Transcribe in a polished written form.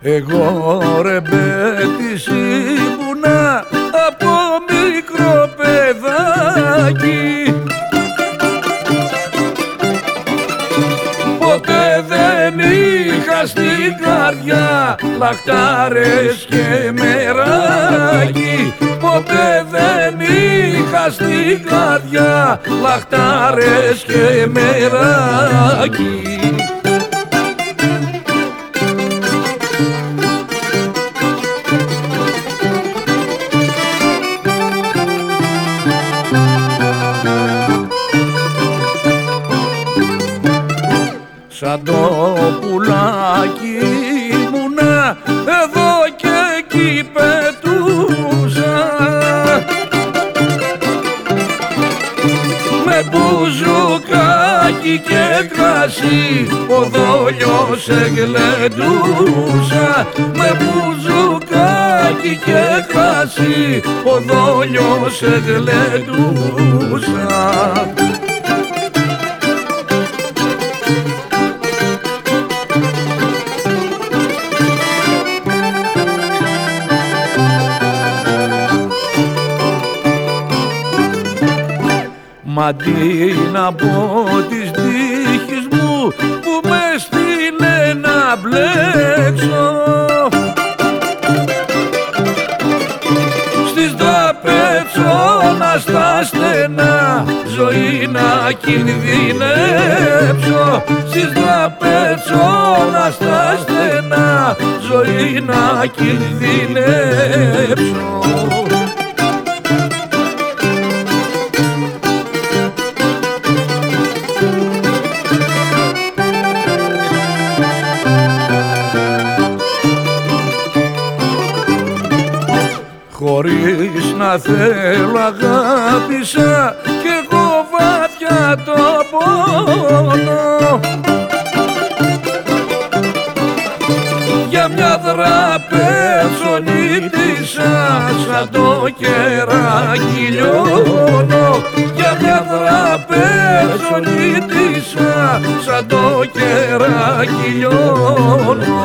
Εγώ ρεμπέτης ήμουνα από μικρό παιδάκι, ποτέ δεν είχα στην καρδιά λαχτάρες και μεράκι, ποτέ δεν είχα στην καρδιά λαχτάρες και μεράκι. Σαν το πουλάκι ήμουνα εδώ και εκεί πετούσα, με μπουζουκάκι και κρασί ο δόλιος εγλεντούσα, με μπουζουκάκι και κρασί ο δόλιος εγλεντούσα. Μ' αντί να πω της τύχης μου που με στείλε να μπλέξω στις τραπεζώνα στα στενά ζωή να κινδυνεύσω, στις τραπεζώνα στα στενά ζωή να κινδυνεύσω. Χωρίς να θέλω αγάπησα κι εγώ βαθιά το πόνο, για μια τραπεζονίτισσα σαν το κεράκι λιώνω, για μια τραπεζονίτισσα σαν το κεράκι λιώνω.